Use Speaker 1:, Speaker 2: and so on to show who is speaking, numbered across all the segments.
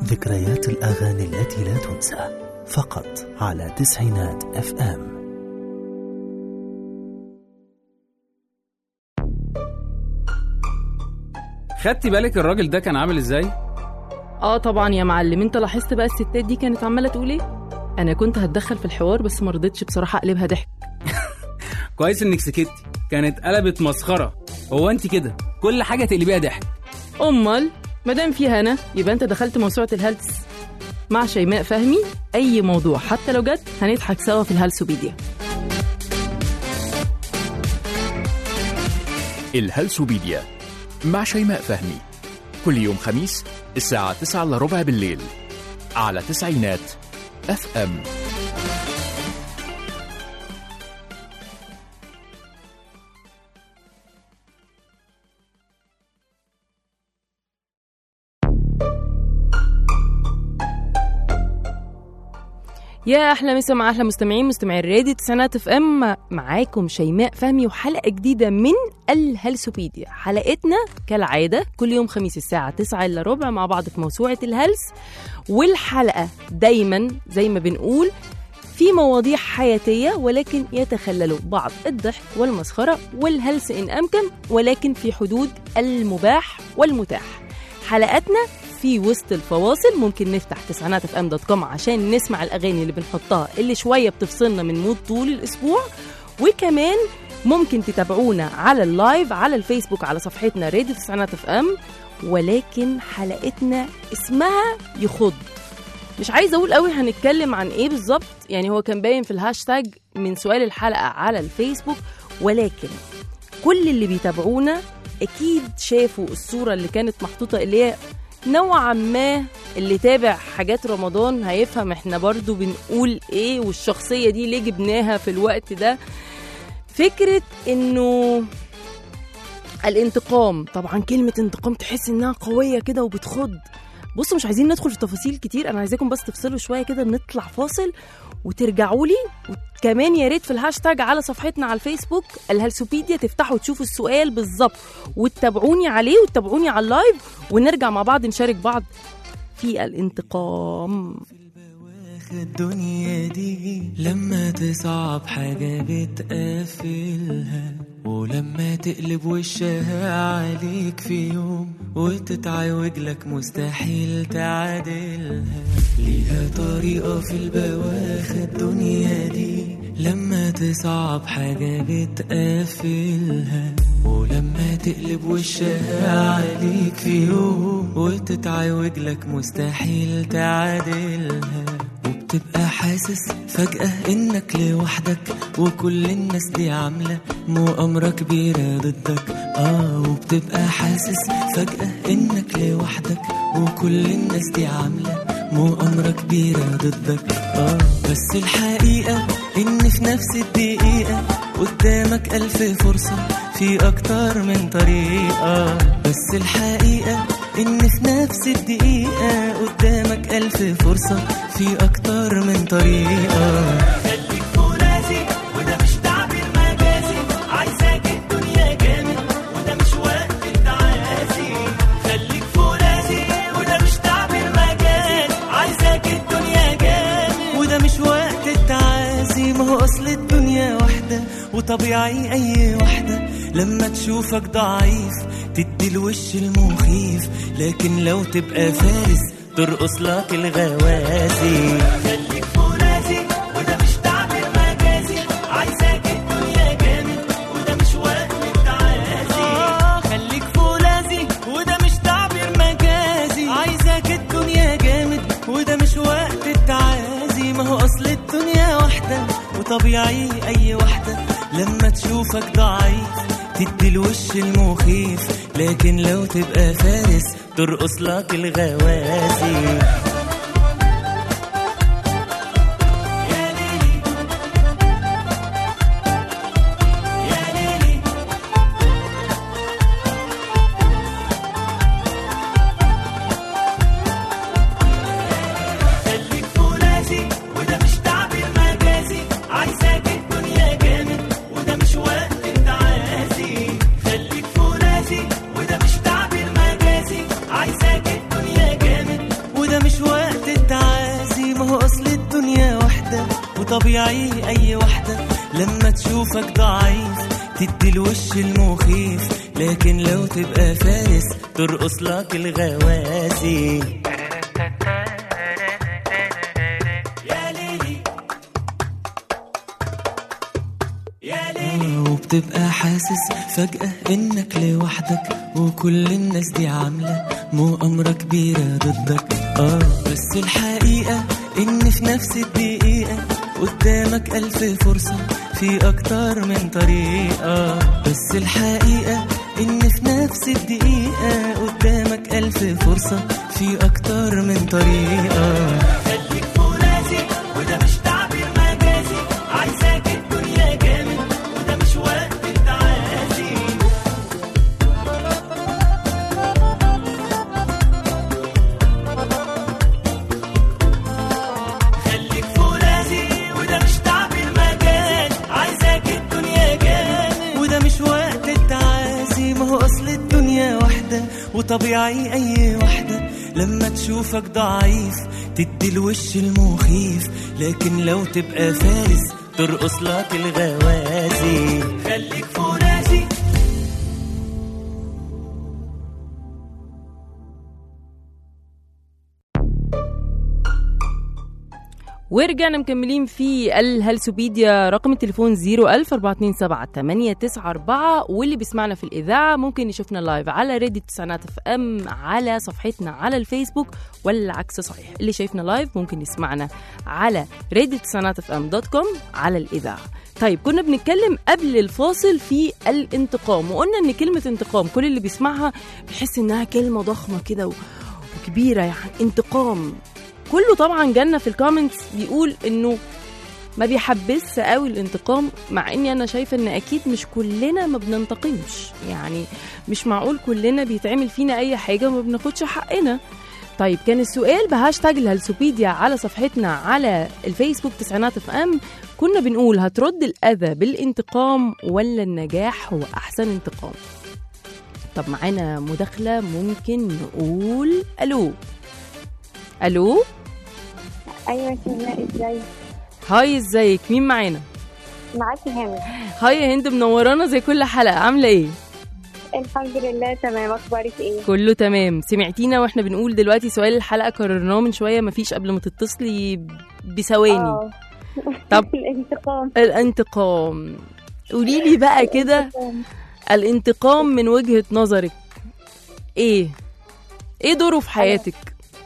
Speaker 1: ذكريات الأغاني التي لا تنسى فقط على 90 FM.
Speaker 2: خدتي بالك الراجل ده كان عامل ازاي؟
Speaker 3: طبعا يا معلم، انت لاحظت بقى الستات دي كانت عماله تقول ايه؟ انا كنت هتدخل في الحوار بس ما رضيتش بصراحه اقلبها ضحك.
Speaker 2: كويس انك سكتي، كانت قلبت مسخره. هو انت كده كل حاجه تقلبيها ضحك؟
Speaker 3: امال مادام فيها انا يبقى انت دخلت موسوعه الهلس مع شيماء فهمي. اي موضوع حتى لو جد هنضحك سوا في الهلسوبيديا.
Speaker 4: الهلسوبيديا مع شيماء فهمي كل يوم خميس الساعة 9:15 بالليل على 90 FM.
Speaker 3: يا احلى مسا مع احلى مستمعي الراديو 90 FM. معاكم شيماء فهمي وحلقه جديده من الهلسوبيديا. حلقتنا كالعاده كل يوم خميس الساعه 9:15 مع بعض في موسوعه الهلس. والحلقه دايما زي ما بنقول في مواضيع حياتيه، ولكن يتخلل بعض الضحك والمسخره والهلس ان امكن، ولكن في حدود المباح والمتاح. حلقاتنا في وسط الفواصل ممكن نفتح 90fm.com عشان نسمع الأغاني اللي بنحطها اللي شوية بتفصلنا من مود طول الأسبوع. وكمان ممكن تتابعونا على اللايف على الفيسبوك على صفحتنا راديو 90fm. ولكن حلقتنا اسمها يخض. مش عايزة أقول قوي هنتكلم عن إيه بالظبط، يعني هو كان باين في الهاشتاج من سؤال الحلقة على الفيسبوك، ولكن كل اللي بيتابعونا أكيد شافوا الصورة اللي كانت محطوطة اللي هي نوعا ما اللي تابع حاجات رمضان هيفهم احنا برضو بنقول ايه والشخصية دي ليه جبناها في الوقت ده. فكرة انه الانتقام، طبعا كلمة انتقام تحس انها قوية كده وبتخض. بصوا مش عايزين ندخل في تفاصيل كتير، انا عايزاكم بس تفصلوا شوية كده، نطلع فاصل وترجعوا لي. وكمان يا ريت في الهاشتاج على صفحتنا على الفيسبوك الهلسوبيديا تفتحوا تشوفوا السؤال بالظبط وتتابعوني عليه وتتابعوني على اللايف، ونرجع مع بعض نشارك بعض في الانتقام.
Speaker 5: الدنيا دي لما تصعب حاجة بتقفلها، ولما تقلب وشها عليك في يوم وتتعوج لك مستحيل تعادلها. ليها طريقة في البواخر الدنيا دي لما تصعب حاجة بتقفلها، ولما تقلب وشها عليك في يوم وتتعوج لك مستحيل تعادلها. وبتبقى حاسس فجأة انك لوحدك وكل الناس دي عاملة مؤامرة كبيرة ضدك. وبتبقى حاسس فجأة انك لوحدك وكل الناس دي عاملة مؤامرة كبيرة ضدك. بس الحقيقة ان في نفس الدقيقة قدامك 1000 فرصة في اكتر من طريقة. بس الحقيقة ان في نفس الدقيقة قدامك 1000 فرصة في اكتر من طريقة. خليك فرازي وده مش تعبير مجازي، عايزاك الدنيا جامد وده مش وقت التعازي. خليك فرازي وده مش تعبير مجازي، عايزاك الدنيا جامد وده مش وقت التعازي. ما هو اصل الدنيا واحدة وطبيعي اي واحدة لما تشوفك ضعيف تدي الوش المخيف، لكن لو تبقى فارس ترقص لك الغوازي. خليك فرازي وده مش تعبير مجازي، عايزاك الدنيا جامد وده مش وقت التعازي. خليك فرازي وده مش تعبير مجازي، عايزاك الدنيا جامد وده مش وقت التعازي. ما هو اصل الدنيا واحدة وطبيعي اي واحدة لما تشوفك ضعيف تدي الوش المخيف، لكن لو تبقى فارس ترقص لك الغوازي. وطبيعي أي واحدة لما تشوفك ضعيف تدي الوش المخيف، لكن لو تبقى فارس ترقص لك الغواسي. وبتبقى حاسس فجأة إنك لوحدك وكل الناس دي عاملة مؤامرة كبيرة ضدك. بس الحقيقة إن في نفس الدقيقة قدامك 1000 فرصة في أكتر من طريقة. بس الحقيقة إن في نفس الدقيقة قدامك 1000 فرصة في أكتر من طريقة. خليك فرازي وده مش تعبير مجازي، عايزاك الدنيا جامد وده مش وقت التعازي. خليك فرازي وده مش تعبير مجازي، عايزاك الدنيا جامد وده مش وقت التعازي. ما هو أصل الدنيا واحدة وطبيعي أي واحدة لما تشوفك ضعيف تدي الوش المخيف، لكن لو تبقى فارس ترقص لك الغوازي. خليك فرازي.
Speaker 3: ورجعنا مكملين في الهلسوبيديا. رقم التليفون 010427894، واللي بيسمعنا في الإذاعة ممكن يشوفنا لايف على راديو تسعينات اف ام على صفحتنا على الفيسبوك، والعكس صحيح، اللي شايفنا لايف ممكن يسمعنا على راديو تسعينات اف ام .com على الإذاعة. طيب كنا بنتكلم قبل الفاصل في الانتقام، وقلنا ان كلمة انتقام كل اللي بيسمعها بيحس انها كلمة ضخمة كده وكبيرة، يعني انتقام. كله طبعا جالنا في الكومنتس بيقول انه ما بيحبس قوي الانتقام، مع اني انا شايفه ان اكيد مش كلنا ما بننتقمش، يعني مش معقول كلنا بيتعمل فينا اي حاجه وما بناخدش حقنا. طيب كان السؤال بهاشتاج الهلسوبيديا على صفحتنا على الفيسبوك تسعينات اف ام، كنا بنقول هترد الاذى بالانتقام ولا النجاح هو احسن انتقام؟ طب معانا مداخله، ممكن نقول الو. الو.
Speaker 6: ايوه شيماء، ازاي؟
Speaker 3: هاي، ازيك؟ مين معانا؟
Speaker 6: معاكي هند.
Speaker 3: هاي يا هند، منورانا زي كل حلقه، عامله ايه؟
Speaker 6: الحمد لله تمام، اخبارك ايه؟
Speaker 3: كله تمام. سمعتينا واحنا بنقول دلوقتي سؤال الحلقه، كررناه من شويه، مفيش قبل ما تتصلي بثواني. طب الانتقام، قولي لي بقى كده، الانتقام من وجهه نظرك ايه دوره في حياتك؟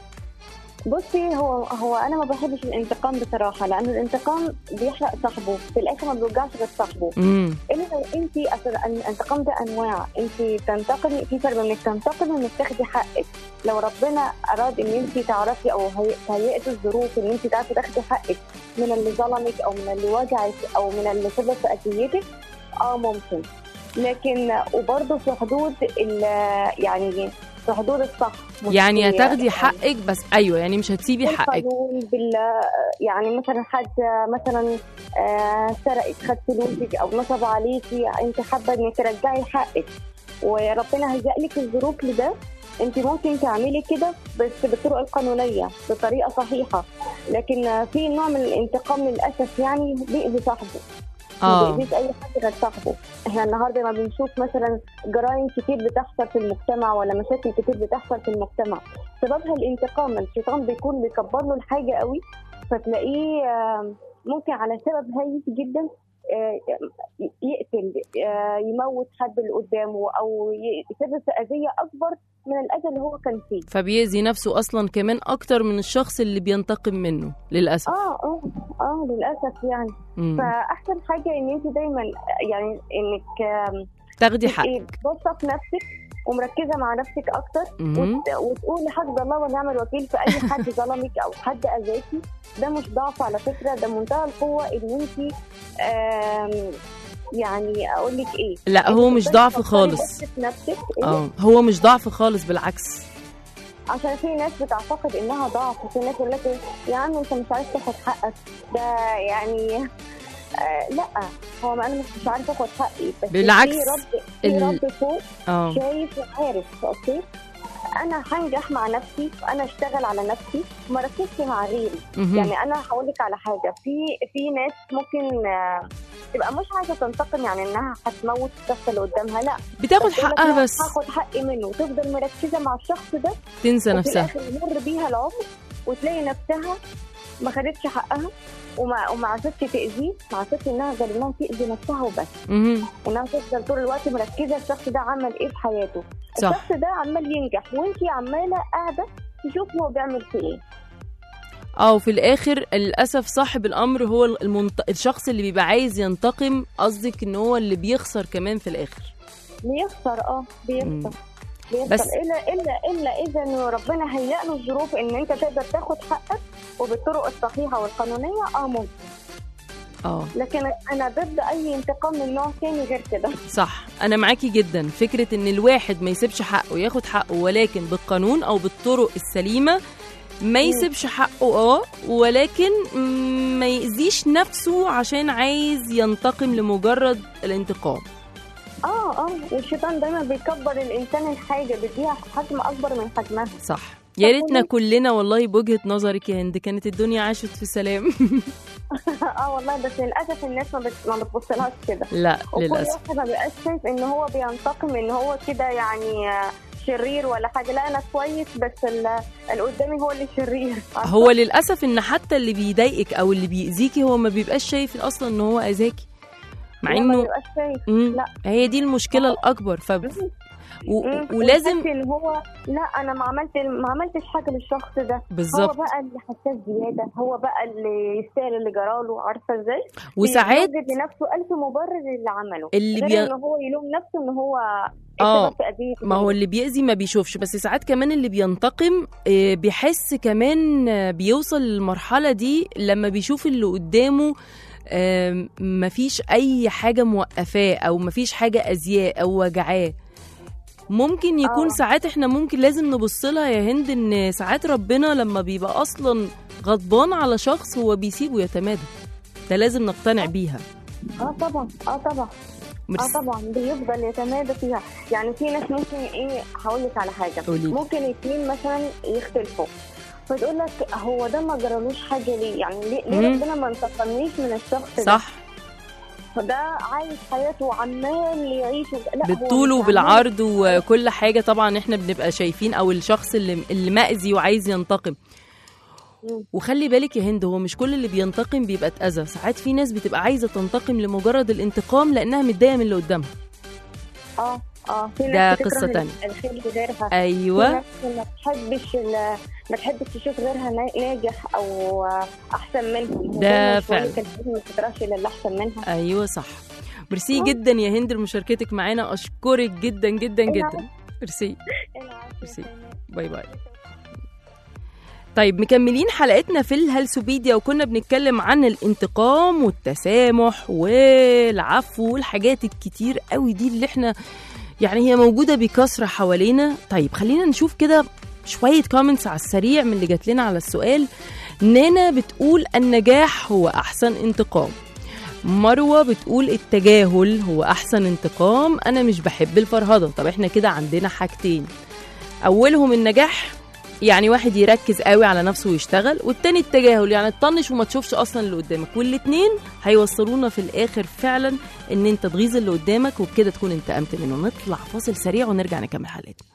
Speaker 6: بصي، هو انا ما بحبش الانتقام بصراحه، لانه الانتقام بيحرق صاحبه في الاخر، ما بيوجعش غير صاحبه. الا لو انت اصلا الانتقام ده انواع، انت تنتقمي، في فرق انك تنتقمي وانك تاخدي حقك. لو ربنا اراد ان انت تعرفي او هيئت الظروف ان انت تعرفي تاخدي حقك من اللي ظلمك او من اللي وجعك او من اللي سبب في اذيتك، ممكن، لكن وبرضه في حدود يعني في حدود الصح،
Speaker 3: يعني هتاخدي حقك، بس ايوه يعني مش هتسيبي حقك.
Speaker 6: يعني مثلا حد مثلا سرقك، خد فلوسك او نصب عليكي، انت حابه انك ترجعي حقك وربنا هيجعل لك الظروف لده، انت ممكن تعملي كده بس بالطرق القانونيه بطريقه صحيحه. لكن في نوع من الانتقام للاسف يعني بيأذي صاحبه، ما بيأذيش اي حد غير صاحبه. احنا النهارده ما بنشوف مثلا جرائم كتير بتحصل في المجتمع ولا مشاكل كتير بتحصل في المجتمع سببها الانتقام. الشيطان بيكون بيكبر له الحاجه قوي، فتلاقيه ممكن على سبب هايف جدا يقتل، يموت حد اللي قدامه، او يسبب اذيه اكبر من الاذى اللي هو كان فيه،
Speaker 3: فبيأذي نفسه اصلا كمان اكتر من الشخص اللي بينتقم منه للاسف.
Speaker 6: للاسف يعني. فاحسن حاجه ان انت دايما يعني انك
Speaker 3: تاخدي حقك،
Speaker 6: بصه في نفسك ومركزه مع نفسك اكتر، وتقولي حسبي الله ونعم الوكيل في اي حد ظلمك او حد اذاكي. ده مش ضعف على فكره، ده منتهى القوه ان انت يعني اقول لك ايه،
Speaker 3: لا هو مش ضعف خالص. هو مش ضعف خالص، بالعكس.
Speaker 6: عشان في ناس بتعتقد انها ضعف، وفي ناس يقول لك يا عم انت مش عارف تاخد حقك، ده يعني لا، هو انا مش عارفه اخد حقي، بس
Speaker 3: بالعكس
Speaker 6: في رب فوق شايف وعارف. اوكي، انا هنجح مع نفسي، انا اشتغل على نفسي، ما ركزش مع غيري. يعني انا هقول لك على حاجه، في ناس ممكن تبقى مش عايزه تنتقم، يعني انها هتموت الشخص اللي قدامها، لا
Speaker 3: بتاخد حقها بس
Speaker 6: هاخد حقي منه، وتفضل مركزه مع الشخص ده،
Speaker 3: تنسى نفسها،
Speaker 6: وفي الاخر يمر بيها العمر وتلاقي نفسها ما خدتش حقها وما عرفتش تأذيه، ما عرفتش انها غير انها تأذي نفسها وبس. انها تفضل طول الوقت مركزه الشخص ده عمل ايه في حياته،
Speaker 3: صح.
Speaker 6: الشخص ده عمال ينجح وانتي عماله قاعده تشوفي هو بيعمل في ايه.
Speaker 3: وفي الاخر للاسف صاحب الامر هو الشخص اللي بيبقى عايز ينتقم، قصدك ان هو اللي بيخسر كمان في الاخر.
Speaker 6: بيخسر بيخسر
Speaker 3: بس
Speaker 6: الا اذا إنه ربنا هيأ له الظروف ان انت تقدر تاخد حقك وبالطرق الصحيحه والقانونيه ممكن. لكن انا ضد اي انتقام من نوع تاني غير كده.
Speaker 3: صح، انا معاكي جدا. فكره ان الواحد ما يسيبش حقه ياخد حقه، ولكن بالقانون او بالطرق السليمه، ما يسيبش حقه ولكن ما يأذيش نفسه عشان عايز ينتقم لمجرد الانتقام.
Speaker 6: والشيطان دايما بيكبر الانسان الحاجه، بيديها حجم اكبر من حجمها.
Speaker 3: صح. يا ريتنا كلنا والله بوجهة نظرك يا هند كانت الدنيا عاشت في سلام.
Speaker 6: والله، بس للاسف الناس ما بتبصلهاش كده.
Speaker 3: لا للاسف.
Speaker 6: وكل واحد ما بيبقاش شايف ان هو بينتقم، ان هو كده يعني شرير ولا حاجه. لا، انا كويس، بس اللي قدامي هو اللي شرير.
Speaker 3: هو للاسف ان حتى اللي بيضايقك او اللي بيأذيكي هو ما بيبقاش شايف اصلا ان هو اذاكي، مع انه
Speaker 6: ما بيبقاش شايف. لا،
Speaker 3: هي دي المشكله الاكبر. ولازم
Speaker 6: اللي هو لا، انا ما عملتش حاجه للشخص ده
Speaker 3: بالظبط.
Speaker 6: هو بقى اللي حساس زياده، هو بقى اللي يستاهل اللي جراله. عارفه ازاي؟
Speaker 3: وساعات
Speaker 6: بيوجد لنفسه ألف مبرر اللي عمله،
Speaker 3: اللي
Speaker 6: ان هو يلوم نفسه ان هو
Speaker 3: ما هو اللي بيأذي ما بيشوفش. بس ساعات كمان اللي بينتقم بيحس كمان، بيوصل للمرحله دي لما بيشوف اللي قدامه مفيش اي حاجه موقفاه او مفيش حاجه اذياه او وجعاه. ممكن يكون ساعات احنا ممكن لازم نبص لها يا هند ان ساعات ربنا لما بيبقى اصلا غضبان على شخص هو بيسيبه يتمادى. ده لازم نقتنع بيها.
Speaker 6: طبعا طبعا بيفضل يتمادى فيها. يعني في ناس ممكن هقول لك على حاجه، ممكن اتنين مثلا يختلفوا، فتقول لك هو ده ما جرالوش حاجه ليه؟ يعني ليه ربنا ما انتقمنيش من الشخص ده؟
Speaker 3: صح.
Speaker 6: فده عايش حياته وعمال يعيش
Speaker 3: بالطول وبالعرض وكل حاجه. طبعا احنا بنبقى شايفين او الشخص اللي مأذي وعايز ينتقم. وخلي بالك يا هند، هو مش كل اللي بينتقم بيبقى اتأذى. ساعات في ناس بتبقى عايزه تنتقم لمجرد الانتقام لانها متضايقه من اللي قدامها.
Speaker 6: في
Speaker 3: ناس
Speaker 6: ده
Speaker 3: قصه تانية.
Speaker 6: الخير لغيرها.
Speaker 3: ايوه.
Speaker 6: ما تحبش تشوف غيرها ناجح او احسن منها.
Speaker 3: ده فعلا.
Speaker 6: ما تكرهش اللي احسن منها.
Speaker 3: ايوه صح. ميرسي جدا يا هند لمشاركتك معانا، اشكرك جدا جدا جدا. ميرسي. باي باي. طيب مكملين حلقتنا في الهلسوبيديا، وكنا بنتكلم عن الانتقام والتسامح والعفو والحاجات الكتير قوي دي اللي احنا يعني هي موجودة بكثرة حوالينا. طيب خلينا نشوف كده شوية كومنتس على السريع من اللي جات لنا على السؤال. نانا بتقول النجاح هو أحسن انتقام. مروة بتقول التجاهل هو أحسن انتقام، أنا مش بحب الفرهدة. طب احنا كده عندنا حاجتين، أولهم النجاح يعني واحد يركز قوي على نفسه ويشتغل، والتاني التجاهل يعني تطنش وما تشوفش اصلا اللي قدامك. والاتنين هيوصلونا في الاخر فعلا ان انت تغيظ اللي قدامك وبكده تكون انتقمت منه. نطلع فاصل سريع ونرجع نكمل حلقتنا.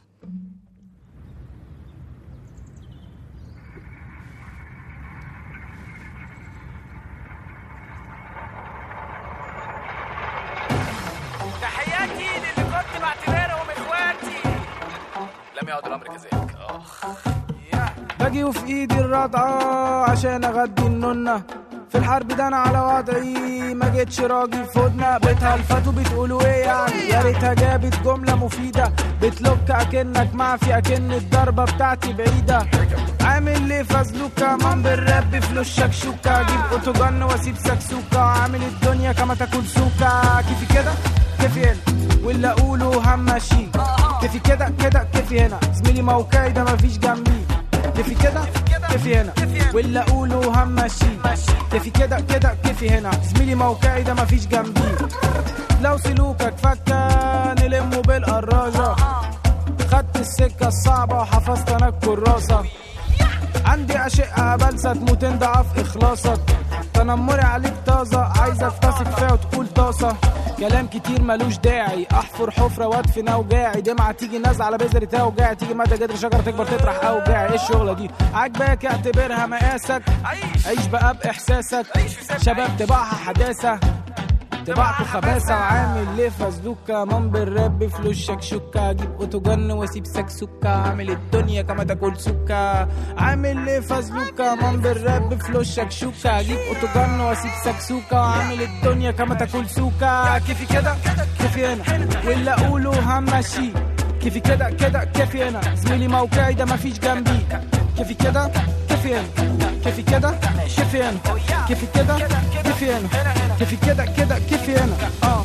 Speaker 7: تحياتي للي كنت بعتبرهم اخواتي، لم يعد الامر كذلك.
Speaker 8: باجي وفي ايدي الرضعة عشان اغدي النونة، في الحرب ده انا على وضعي ما جيتش راجل فودنا. بتهلفتوا بتقولوا ايه يعني؟ يا ريتها جابت جملة مفيدة، بتلوك اكنك معفي اكن الضربة بتاعتي بعيدة. عامل ليه فازلوكا من بالرب فلوس شكشوكا، اجيب اوتوجن واسيب سكسوكا، عامل الدنيا كما تاكل سوكا. كيفي كده كيفي هنا واللي اقوله همشي، كيفي كده كده كيفي هنا زميلي موقعي ده مفيش جنبي. كيفي كده كيفي هنا واللي اقوله همشي، كيفي كده كده كيفي هنا زميلي موقعي ده مفيش جنبي. لو سلوكك فكا نلمه بالقراجة، خدت السكة الصعبة وحفظت انا الكراسة. عندي أشقة بلسة تموتين ضعف إخلاصك. تنمري عليك طازة عايزك تثق فيها وتقول طاسة. كلام كتير ملوش داعي احفر حفرة وادفن اوجاعي. دمعة تيجي نازلة على بذرة اوجاعي. تيجي مدى جدر شجرة تكبر تطرح اوجاعي. ايه الشغلة دي عاجباك اعتبرها مقاسك. عيش بقى باحساسك. شباب طباعها حداثة طباعته خباثة. وعامل ليه فزلوكة من بالراب فلوس شكشوكة. اجيب اوتوجن واسيب سكسوكة. عامل الدنيا كما تاكل سكة. عامل ليه فزلوكة من بالراب فلوس شكشوكة. اجيب اوتوجن واسيب سكسوكة. عامل الدنيا كما تاكل سكة. كيفي كده كيفي هنا واللي اقوله همشي. كيفي كده كده كيفي هنا زميلي موقعي ده مفيش جنبي. كيفي كده كيفي هنا كيفي كده كيفي هنا كيفي كده كيفي هنا كيفي كده كده كيفي هنا.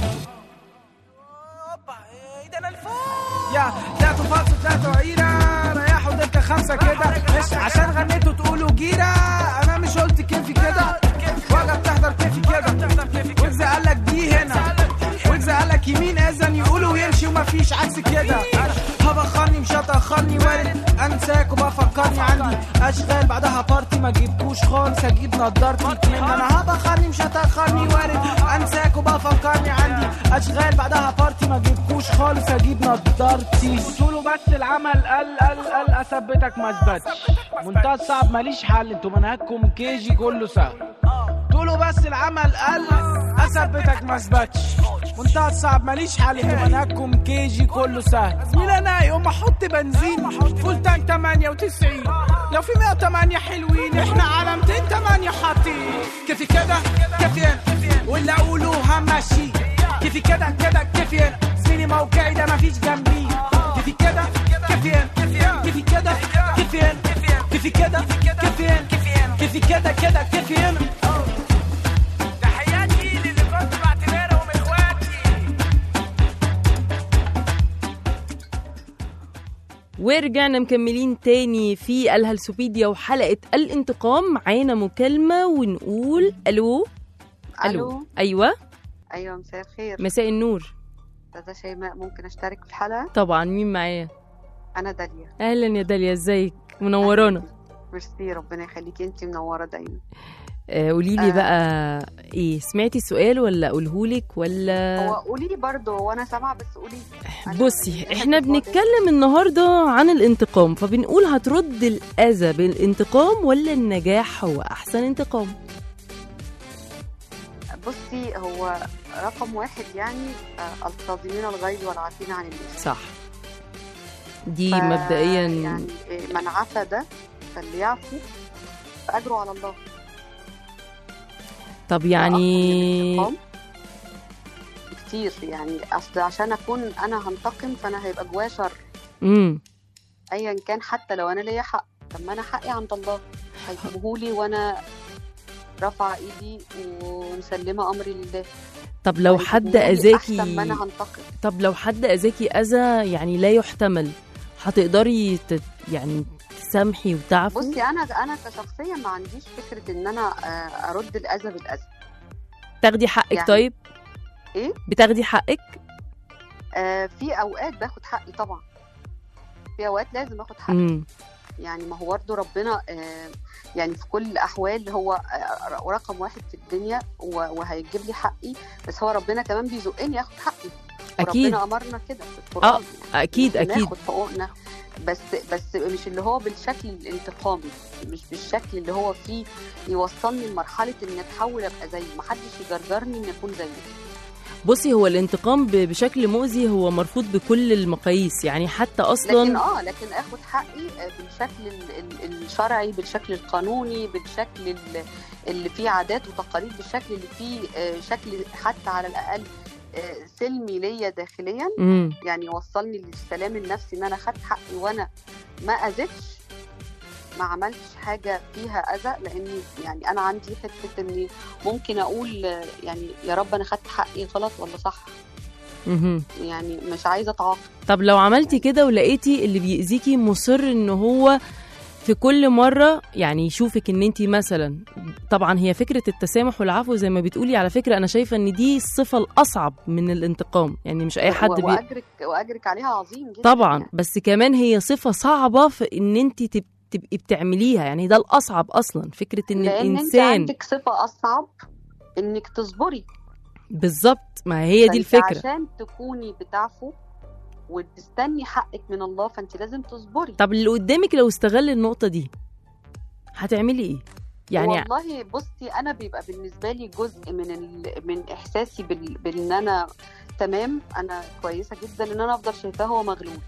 Speaker 8: يا ذات فاصل ذات عيرة ريحوا دكة 5 كده. مش عشان غنيتوا تقولوا جيرة. انا مش قلت كيفي كده. وجا بتحضر كيفي كده. وجز قالك دي هنا وجز قالك يمين اذن يقولوا ويمشي ومفيش عكس كده. هبخرني مش هتأخرني وارد انساك وبفكرني عندي اشغال بعدها بارتي. ما جبتوش خالص اجيب نضارتي اتنين. انا هبخرني مش هتأخرني وارد انساك وبفكرني عندي اشغال بعدها بارتي. ما جبتوش خالص اجيب نضارتي. قولوا بس العمل قل اثبتك ما اثبتش. منتهى الصعب ماليش حل. انتوا منهجكم كيجي كله سهل. تقولوا بس العمل قل اثبتك ما اثبتش. منتهى الصعب ماليش حل. انتوا منهجكم كيجي كله سهل. زميل انا يوم احط بنزين فول تانك 98. لو في 108 حلوين احنا على 208 حاطين. كيفي كده كيفي هنا واللي اقوله همشي. كيفي كده كده كيفي هنا زميلي موقعي ده مفيش جنبي. كيفي كده كيفي هنا كيفي كده كيفي هنا كيفي كده كيفي هنا كيفي كده كده كيفي هنا.
Speaker 7: تحياتي للي كنت بعتبرهم اخواتي.
Speaker 3: ورجعنا مكملين تاني في الهلسوبيديا وحلقة الانتقام. معانا مكالمة ونقول الو. ايوه
Speaker 9: مساء الخير.
Speaker 3: مساء النور.
Speaker 9: استاذة شيماء ممكن اشترك في الحلقة؟
Speaker 3: طبعا. مين معايا؟
Speaker 9: انا داليا.
Speaker 3: اهلا يا داليا ازيك؟ منورانا.
Speaker 9: ميرسي ربنا يخليكي انتي منورة دايما.
Speaker 3: قوليلي بقى ايه سمعتي السؤال ولا اقولهولك ولا؟
Speaker 9: هو قولي برضه وانا سامعة بس قولي.
Speaker 3: بصي احنا بنتكلم النهاردة عن الانتقام فبنقول هترد الأذى بالانتقام ولا النجاح هو احسن انتقام؟
Speaker 9: بصي هو رقم 1 يعني الكاظمين الغيظ والعافين عن الناس.
Speaker 3: صح. دي مبدئيا
Speaker 9: يعني من عفا ده فليعفو فأجره على الله.
Speaker 3: طب يعني
Speaker 9: كتير يعني اصل عشان اكون انا هنتقم فانا هيبقى جوايا شر. ايا كان حتى لو انا ليا حق. طب ما انا حقي عند الله هيجيبهولي وانا رافعه ايدي ومسلمه امري لله.
Speaker 3: طب لو حد اذاكي
Speaker 9: احسن ما انا هنتقم.
Speaker 3: طب لو حد اذاكي اذى يعني لا يحتمل هتقدري يعني تسامحي وتعفو؟
Speaker 9: بصي انا كشخصيا ما عنديش فكره ان انا ارد الاذى بالاذى.
Speaker 3: تاخدي حقك يعني طيب؟
Speaker 9: ايه
Speaker 3: بتاخدي حقك؟
Speaker 9: في اوقات باخد حقي طبعا. في اوقات لازم اخد حقي. يعني ما هو برضه ربنا يعني في كل الاحوال هو رقم 1 في الدنيا وهيجيب لي حقي. بس هو ربنا كمان بيزقني اخد حقي.
Speaker 3: اكيد
Speaker 9: ربنا امرنا كده في القران.
Speaker 3: اكيد
Speaker 9: ناخد حقوقنا بس مش اللي هو بالشكل الانتقامي. مش بالشكل اللي هو فيه يوصلني لمرحله ان اتحول ابقى زيه. ما حدش يجرجرني ان اكون زيه.
Speaker 3: بصي هو الانتقام بشكل مؤذي هو مرفوض بكل المقاييس يعني حتى اصلا.
Speaker 9: لكن اخد حقي بالشكل الشرعي بالشكل القانوني بالشكل اللي فيه عادات وتقاليد بالشكل اللي فيه شكل حتى على الاقل سلمي ليا داخليا. يعني يوصلني للسلام النفسي ان انا خدت حقي وانا ما اذيتش ما عملتش حاجه فيها اذى. لاني يعني انا عندي حته اني ممكن اقول يعني يا رب انا خدت حقي غلط ولا صح. يعني مش عايزه اتعاقب.
Speaker 3: طب لو عملتي كده ولقيتي اللي بيأذيكي مصر ان هو في كل مره يعني يشوفك ان انت مثلا، طبعا هي فكره التسامح والعفو زي ما بتقولي، على فكره انا شايفه ان دي الصفه الاصعب من الانتقام، يعني مش اي حد
Speaker 9: واجرك عليها عظيم جدا
Speaker 3: طبعا
Speaker 9: يعني.
Speaker 3: بس كمان هي صفه صعبه في ان انت تبقي بتعمليها، يعني ده الاصعب اصلا، فكره ان
Speaker 9: لأن
Speaker 3: الانسان
Speaker 9: انت عندك صفه اصعب انك تصبري.
Speaker 3: بالظبط، ما هي دي الفكره.
Speaker 9: عشان تكوني بتعفو وتستني حقك من الله فانت لازم تصبري.
Speaker 3: طب اللي قدامك لو استغل النقطه دي هتعملي ايه؟ يعني
Speaker 9: والله بصي انا بيبقى بالنسبه لي جزء من احساسي بان انا تمام، انا كويسه جدا، ان انا افضل شايفاه هو مغلول.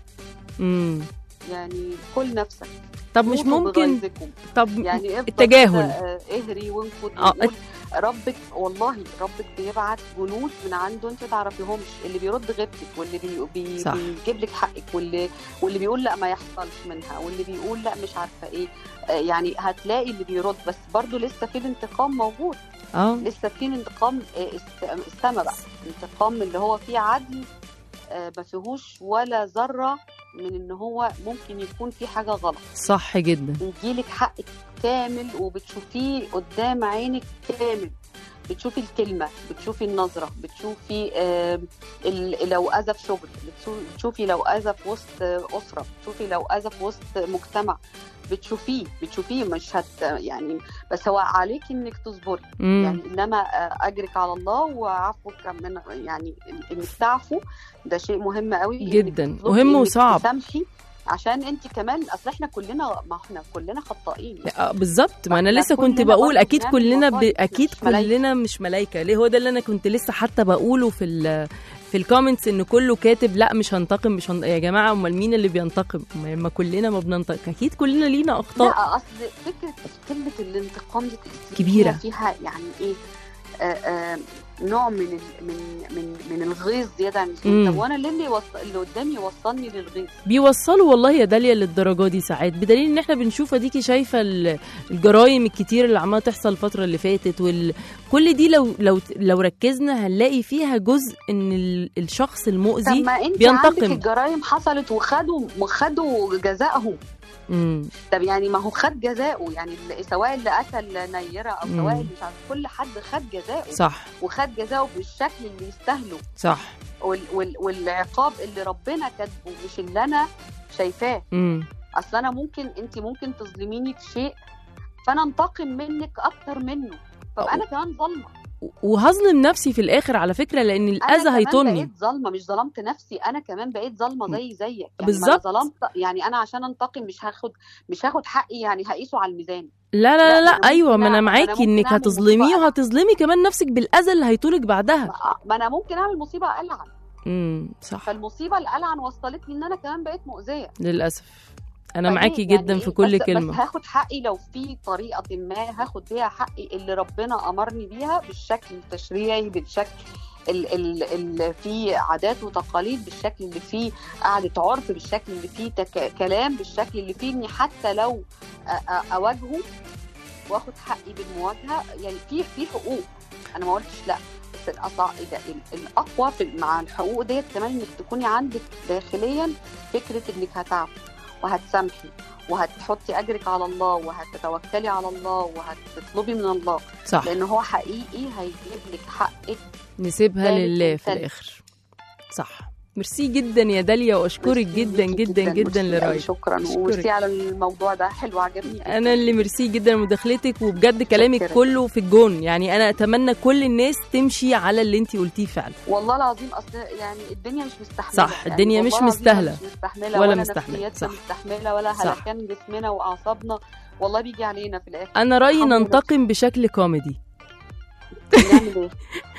Speaker 9: يعني كل نفسك.
Speaker 3: طب مش ممكن طب
Speaker 9: يعني
Speaker 3: التجاهل
Speaker 9: اهري وانفض وقول ربك، والله ربك بيبعت جنود من عنده انت ما تعرفيهمش، اللي بيرد غيبتك واللي بيجيب لك حقك واللي بيقول لا ما يحصلش منها واللي بيقول لا مش عارفه ايه. يعني هتلاقي اللي بيرد، بس برضو لسه في الانتقام موجود. لسه في انتقام السما بقى، انتقام اللي هو فيه عدل، ما فيهوش ولا ذره من ان هو ممكن يكون في حاجه غلط.
Speaker 3: صح جدا.
Speaker 9: يجيلك حقك كامل وبتشوفيه قدام عينك كامل، بتشوفي الكلمه، بتشوفي النظره، بتشوفي لو اذى في شغل، بتشوفي لو اذى في وسط اسره، بتشوفي لو اذى في وسط مجتمع، بتشوفيه مش يعني بس هو عليك انك تصبري. يعني انما اجرك على الله وعفوك من يعني انك تعفو، ده شيء مهم قوي
Speaker 3: جدا، مهم وصعب.
Speaker 9: تمشي عشان انت كمان، اصل احنا كلنا خطائين.
Speaker 3: بالظبط، ما انا لسه كنت بقول اكيد كلنا اكيد كلنا مش ملايكه. ليه؟ هو ده اللي انا كنت لسه حتى بقوله في الكومنتس، ان كله كاتب لا مش هنتقم يا جماعه، امال مين اللي بينتقم؟ ما كلنا ما بننتقم، اكيد كلنا لينا اخطاء.
Speaker 9: لا اصل فكره كلمه الانتقام دي
Speaker 3: كبيره
Speaker 9: فيها يعني ايه، نوع من الغيظ زياده عن اللزوم. طب وانا اللي قدامي يوصلني للغيظ؟ بيوصلوا
Speaker 3: والله يا داليا للدرجه دي ساعات، بدليل ان احنا بنشوف اديكي شايفه الجرايم الكتير اللي عماله تحصل الفتره اللي فاتت، كل دي لو ركزنا هنلاقي فيها جزء ان الشخص المؤذي بينتقم.
Speaker 9: عندك الجرايم حصلت وخدوا جزائهم. طب يعني ما هو خد جزاؤه، يعني سواء اللي قتل نيرة او سواء اللي مش عارف، كل حد خد جزاؤه.
Speaker 3: صح.
Speaker 9: وخد جزاؤه بالشكل اللي يستاهله.
Speaker 3: صح.
Speaker 9: والعقاب اللي ربنا كاتبه مش اللي انا شايفاه. اصل انا انت ممكن تظلميني في شيء فانا انتقم منك اكتر منه، طب انا كمان ظلمه
Speaker 3: وهظلم نفسي في الاخر على فكره، لان الاذى هيطولني.
Speaker 9: انا بقيت ظالمه، مش ظلمت نفسي، انا كمان بقيت ظالمه زيك. يعني
Speaker 3: بالظبط.
Speaker 9: انا ظلمت، يعني انا عشان انتقم مش هاخد حقي، يعني هقيسه على الميزان.
Speaker 3: لا ايوه، ما انا معاكي انك هتظلميه وهتظلمي كمان نفسك بالاذى اللي هيطولك بعدها.
Speaker 9: ما انا ممكن اعمل مصيبه ألعن.
Speaker 3: صح.
Speaker 9: فالمصيبه الألعن وصلتني ان انا كمان بقيت مؤذيه
Speaker 3: للاسف. انا معاكي جدا يعني في كل كلمه،
Speaker 9: بس هاخد حقي لو في طريقه ما هاخد بيها حقي اللي ربنا امرني بيها، بالشكل التشريعي، بالشكل اللي فيه عادات وتقاليد، بالشكل اللي فيه قعده عرف، بالشكل اللي فيه كلام، بالشكل اللي فيه اني حتى لو اواجهه واخد حقي بالمواجهه. يعني في حقوق، انا ما قلتش لا، بس الاقوى مع الحقوق ديت كمان انك تكوني عندك داخليا فكره انك هتعفو وهتسامحي وهتحطي أجرك على الله وهتتوكلي على الله وهتطلبي من الله.
Speaker 3: صح.
Speaker 9: لأنه هو حقيقي هيجيب لك حقك،
Speaker 3: نسيبها لله في الآخر. صح. ميرسي جدا يا داليا، واشكرك جدا جدا جدا لرأيك.
Speaker 9: شكرا وميرسي على الموضوع ده، حلو عجبني.
Speaker 3: انا اللي ميرسي جدا لمداخلتك، وبجد كلامك كله في الجون. يعني انا اتمنى كل الناس تمشي على اللي انت قلتيه فعلا.
Speaker 9: والله العظيم اصل يعني الدنيا مش مستحمله.
Speaker 3: صح. الدنيا يعني مش مستاهله
Speaker 9: ولا مستحمله. صح. مستحمله ولا هلكان جسمنا واعصابنا، والله بيجي علينا في الاخر.
Speaker 3: انا رايي ننتقم بشكل كوميدي.
Speaker 9: نعمل ايه؟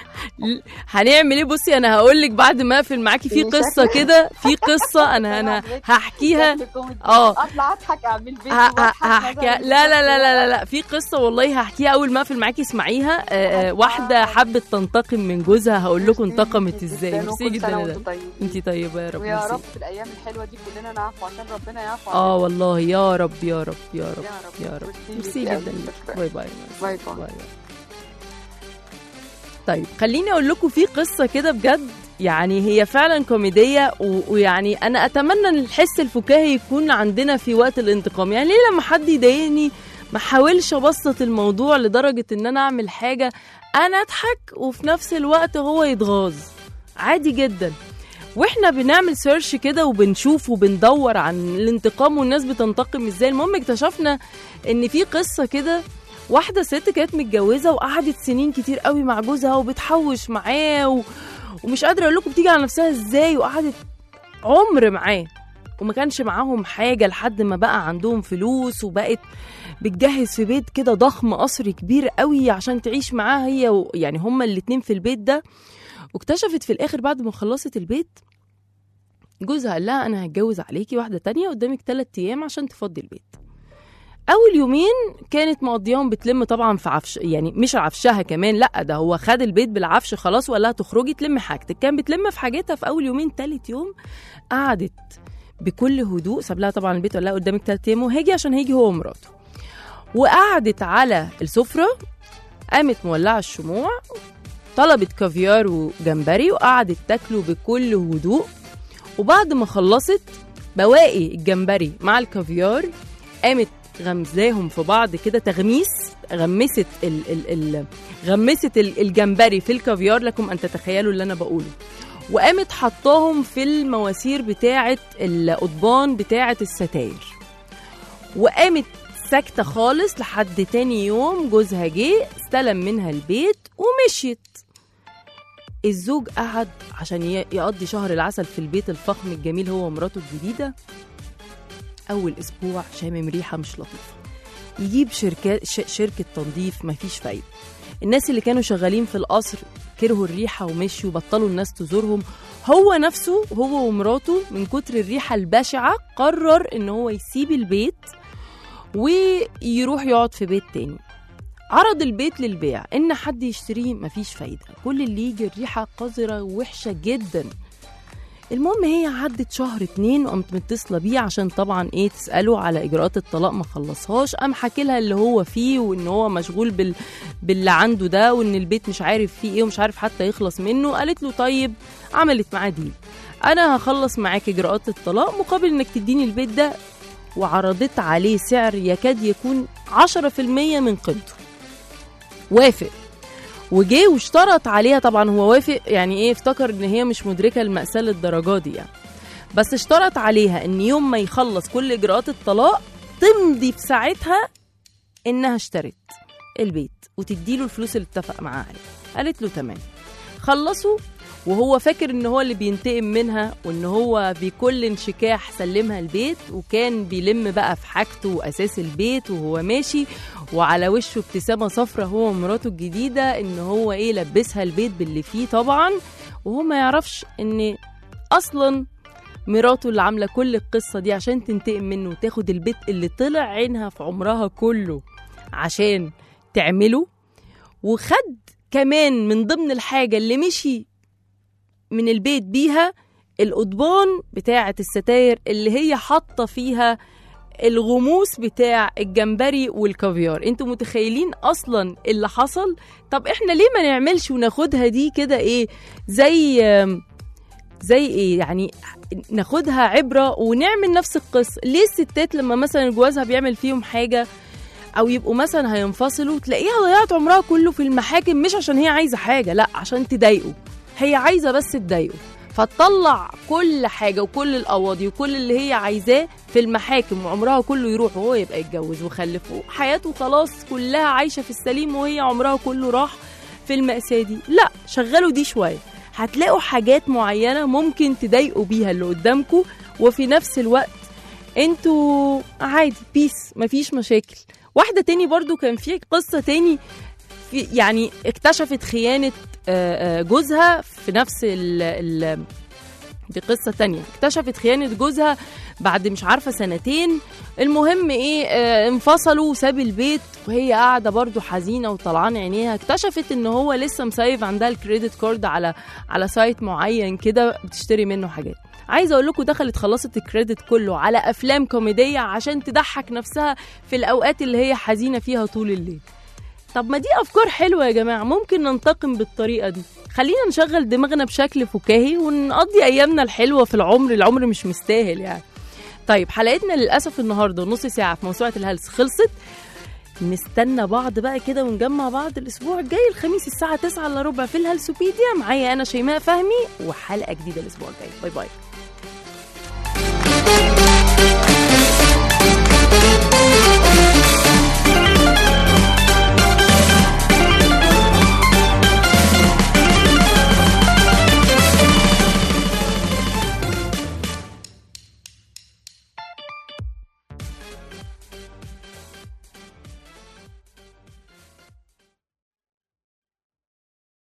Speaker 3: هنعمل ايه؟ بصي انا هقول لك بعد ما اقفل معاكي في قصه كده، في قصه انا هحكيها.
Speaker 9: اطلع اضحك اعمل فيديو
Speaker 3: هحكيها. لا في قصه والله هحكيها اول ما اقفل معاكي، اسمعيها. واحده حبت تنتقم من جوزها، هقول لكم انتقمت ازاي. ميرسي جدا. انت طيبه يا رب.
Speaker 9: ويا رب في الايام الحلوه دي كلنا نعفو عشان ربنا يعفو.
Speaker 3: والله يا رب يا رب يا رب يا رب. ميرسي جدا. باي باي.
Speaker 9: باي باي.
Speaker 3: طيب خليني اقول لكم في قصه كده بجد يعني هي فعلا كوميدية ويعني أنا أتمنى أن الحس الفكاهي يكون عندنا في وقت الانتقام. يعني ليه لما حد يضايقني ما حاولش أبسط الموضوع لدرجة أن أنا أعمل حاجة أنا أضحك وفي نفس الوقت هو يتغاظ؟ عادي جدا. واحنا بنعمل سيرش كده وبنشوف وبندور عن الانتقام والناس بتنتقم ازاي، المهم اكتشفنا ان في قصة كده، واحدة ست كانت متجوزة وقعدت سنين كتير قوي مع جوزها وبتحوش معاه ومش قادرة اقول لكم بتيجي على نفسها ازاي، وقعدت عمر معاه وما كانش معاهم حاجة لحد ما بقى عندهم فلوس وبقت بتجهز في بيت كده ضخم، قصر كبير قوي عشان تعيش معاه هي يعني هما الاتنين في البيت ده. واكتشفت في الاخر بعد ما خلصت البيت جوزها قال لها انا هتجوز عليكي واحدة تانية قدامك 3 أيام عشان تفضي البيت. اول يومين كانت مقضياهم بتلم طبعا في عفش، يعني مش عفشها كمان، لا ده هو خد البيت بالعفش خلاص ولا تخرجي تلمي حاجتك، كان بتلم في حاجتها في اول يومين. 3 يوم قعدت بكل هدوء، ساب لها طبعا البيت وقال لها قدامك 3 أيام وهاجي عشان هيجي هو ومراته، وقعدت على السفرة قامت مولعة الشموع، طلبت كافيار وجمبري وقعدت تاكله بكل هدوء. وبعد ما خلصت بواقي الجمبري مع الكافيار قامت غمزاهم في بعض كده تغميس، غمست الجمبري في الكافيار، لكم ان تتخيلوا اللي انا بقوله، وقامت حطاهم في المواسير بتاعه القضبان بتاعه الستاير، وقامت ساكته خالص لحد تاني يوم جوزها جه استلم منها البيت ومشيت. الزوج قعد عشان يقضي شهر العسل في البيت الفخم الجميل هو ومراته الجديدة. أول أسبوع شامم ريحة مش لطيفة، يجيب شركة تنظيف مفيش فايدة. الناس اللي كانوا شغالين في القصر كرهوا الريحة ومشوا وبطلوا الناس تزورهم. هو نفسه هو ومراته من كتر الريحة البشعة قرر إن هو يسيب البيت ويروح يقعد في بيت تاني. عرض البيت للبيع ان حد يشتريه مفيش فايدة، كل اللي يجي الريحة قذرة ووحشة جدا. المهم هي عدت 1-2 شهر وقامت متصلة بيه عشان طبعا تسأله على اجراءات الطلاق ما خلصهاش. قام حكي لها اللي هو فيه وان هو مشغول باللي عنده ده وان البيت مش عارف فيه ايه ومش عارف حتى يخلص منه. قالت له طيب، عملت معاه ديل، انا هخلص معاك اجراءات الطلاق مقابل انك تديني البيت ده، وعرضت عليه سعر يكاد يكون 10% من قيمته. وافق وجي واشترط عليها، طبعا هو وافق يعني افتكر ان هي مش مدركة المأساة للدرجة دي يعني، بس اشترط عليها ان يوم ما يخلص كل اجراءات الطلاق تمضي في ساعتها انها اشترت البيت وتديله الفلوس اللي اتفق معاها عليه. قالت له تمام. خلصوا وهو فاكر ان هو اللي بينتقم منها وان هو بكل انشكاح سلمها البيت، وكان بيلم بقى في حاجته واساس البيت وهو ماشي وعلى وشه ابتسامة صفرة هو ومراته الجديدة ان هو لبسها البيت باللي فيه طبعا، وهو ما يعرفش ان اصلا مراته اللي عاملة كل القصة دي عشان تنتقم منه وتاخد البيت اللي طلع عينها في عمرها كله عشان تعمله. وخد كمان من ضمن الحاجة اللي مشي من البيت بيها القضبان بتاعة الستاير اللي هي حاطة فيها الغموس بتاع الجمبري والكافيار. انتوا متخيلين اصلا اللي حصل؟ طب احنا ليه ما نعملش وناخدها دي كده زي يعني ناخدها عبرة ونعمل نفس القصة؟ ليه الستات لما مثلا جوازها بيعمل فيهم حاجة او يبقوا مثلا هينفصلوا تلاقيها ضيعت عمرها كله في المحاكم، مش عشان هي عايزة حاجة، لا عشان تضايقه، هي عايزة بس تضايقه، فتطلع كل حاجة وكل القواضي وكل اللي هي عايزاه في المحاكم وعمرها كله يروح وهو يبقى يتجوز وخلف وحياته خلاص كلها عايشة في السليم وهي عمرها كله راح في المأساة دي. لا، شغلوا دي شوية، هتلاقوا حاجات معينة ممكن تضايقوا بيها اللي قدامكم وفي نفس الوقت انتوا عادي بيس مفيش مشاكل. واحدة تاني برضو كان في قصة تاني يعني اكتشفت خيانة جوزها في نفس دي قصة تانية، اكتشفت خيانة جوزها بعد مش عارفة 2 سنين. المهم انفصلوا وساب البيت وهي قاعدة برضو حزينة وطلعان عينيها. اكتشفت ان هو لسه مسايف عندها الكريدت كارد على سايت معين كده بتشتري منه حاجات. عايزة اقول لكم دخلت خلصت الكريدت كله على افلام كوميدية عشان تضحك نفسها في الاوقات اللي هي حزينة فيها طول الليل. طب ما دي افكار حلوه يا جماعه، ممكن ننتقم بالطريقه دي. خلينا نشغل دماغنا بشكل فكاهي ونقضي ايامنا الحلوه في العمر مش مستاهل يعني. طيب حلقتنا للاسف النهارده نص ساعه في موسوعه الهلس خلصت. نستنى بعض بقى كده ونجمع بعض الاسبوع الجاي الخميس الساعه 9:15 في الهلسوبيديا. معايا انا شيماء فهمي وحلقه جديده الاسبوع الجاي. باي باي.